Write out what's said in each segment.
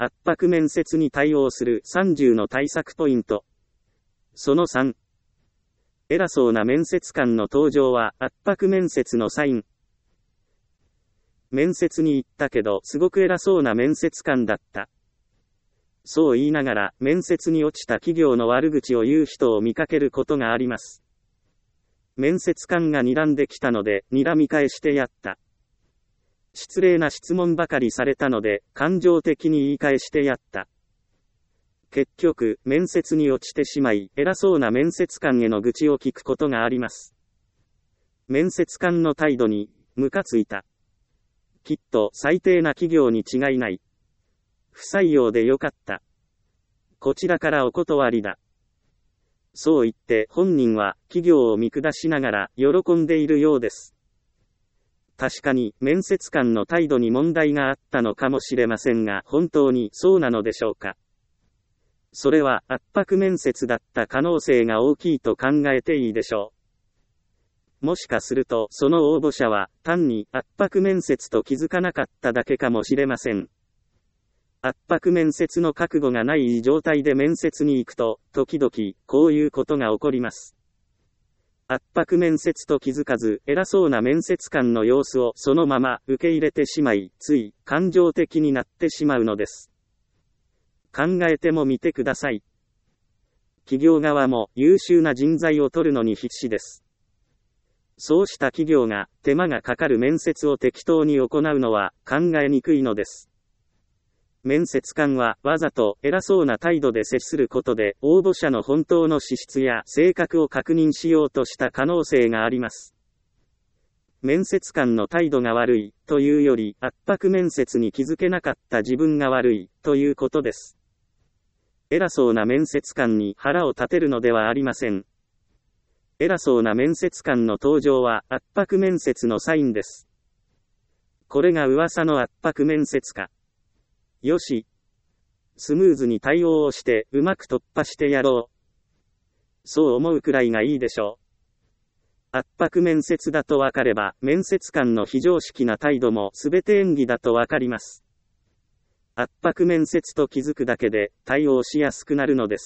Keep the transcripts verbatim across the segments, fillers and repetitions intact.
圧迫面接に対応するさんじゅうの対策ポイント。そのさん。偉そうな面接官の登場は圧迫面接のサイン。面接に行ったけどすごく偉そうな面接官だった。そう言いながら面接に落ちた企業の悪口を言う人を見かけることがあります。面接官が睨んできたので睨み返してやった。失礼な質問ばかりされたので感情的に言い返してやった。結局面接に落ちてしまい偉そうな面接官への愚痴を聞くことがあります。面接官の態度にムカついた。きっと最低な企業に違いない。不採用でよかった。こちらからお断りだ。そう言って本人は企業を見下しながら喜んでいるようです。確かに面接官の態度に問題があったのかもしれませんが、本当にそうなのでしょうか。それは圧迫面接だった可能性が大きいと考えていいでしょう。もしかするとその応募者は単に圧迫面接と気づかなかっただけかもしれません。圧迫面接の覚悟がない状態で面接に行くと、時々こういうことが起こります。圧迫面接と気づかず、偉そうな面接官の様子をそのまま受け入れてしまい、つい感情的になってしまうのです。考えてもみてください。企業側も優秀な人材を取るのに必死です。そうした企業が手間がかかる面接を適当に行うのは考えにくいのです。面接官はわざと偉そうな態度で接することで応募者の本当の資質や性格を確認しようとした可能性があります。面接官の態度が悪いというより圧迫面接に気づけなかった自分が悪いということです。偉そうな面接官に腹を立てるのではありません。偉そうな面接官の登場は圧迫面接のサインです。これが噂の圧迫面接か。よし。スムーズに対応をしてうまく突破してやろう。そう思うくらいがいいでしょう。圧迫面接だとわかれば面接官の非常識な態度もすべて演技だとわかります。圧迫面接と気づくだけで対応しやすくなるのです。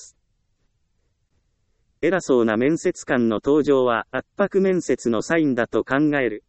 偉そうな面接官の登場は圧迫面接のサインだと考える。